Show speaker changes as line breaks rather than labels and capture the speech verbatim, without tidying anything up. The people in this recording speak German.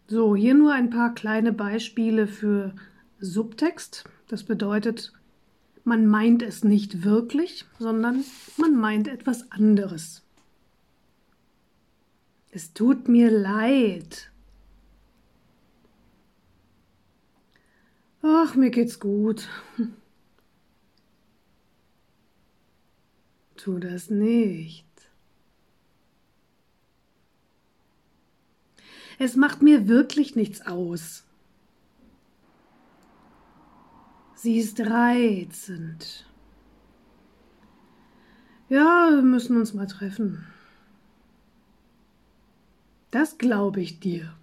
So, hier nur ein paar kleine Beispiele für Subtext. Das bedeutet, man meint es nicht wirklich, sondern man meint etwas anderes. Es tut mir leid. Ach, mir geht's gut. Tu das nicht. Es macht mir wirklich nichts aus. Sie ist reizend. Ja, wir müssen uns mal treffen. Das glaube ich dir.